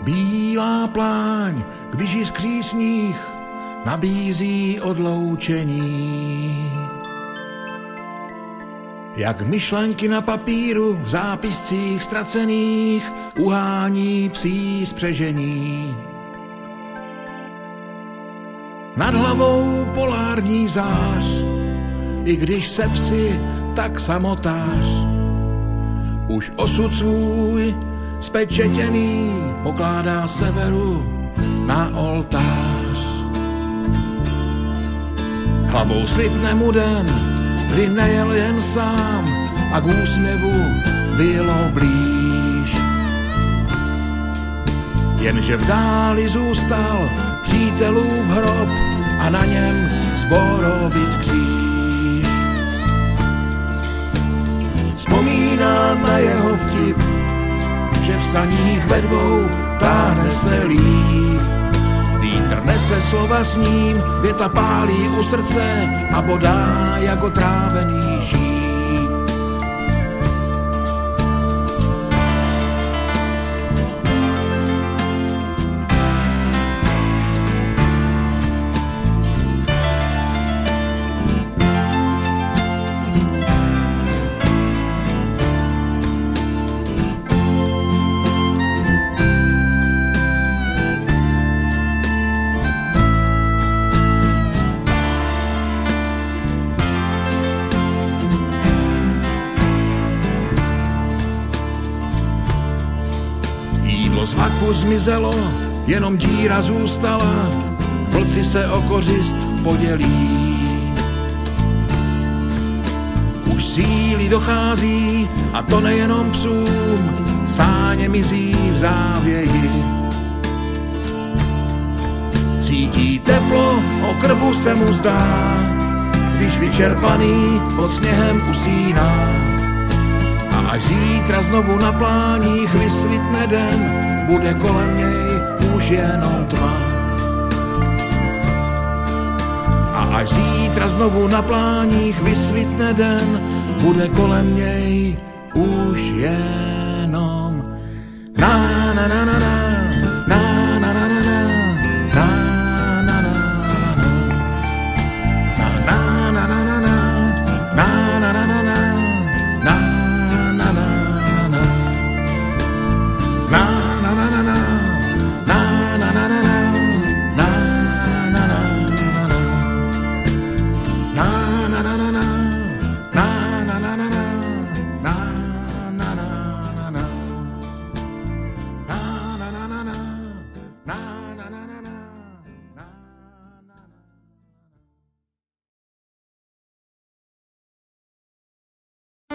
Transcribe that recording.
Bílá pláň, když jiskří sníh, nabízí odloučení. Jak myšlenky na papíru v zápiscích ztracených uhání psí spřežení. Nad hlavou polární zář, i když se psi tak samotář. Už osud svůj spečetěný pokládá severu na oltář. Hlavou slitne mu den, kdy nejel jen sám a k úsměvu bylo blíž. Jenže v dáli zůstal přítelův hrob a na něm Zborovic kříž. Vzpomínám na jeho vtip, že v saních ve dvou táhne se líp. Vítr nese slova s ním, věta pálí u srdce a bodá jako trávený šíp. Zmizelo, jenom díra zůstala, vlci se o kořist podělí. Už síly dochází, a to nejenom psům, sáně mizí v závěji. Cítí teplo, o krbu se mu zdá, když vyčerpaný pod sněhem usíná. A až zítra znovu na pláních vysvitne den, bude kolem něj už jenom tma. A až zítra znovu na pláních vysvitne den, bude kolem něj už jenom na na na na na.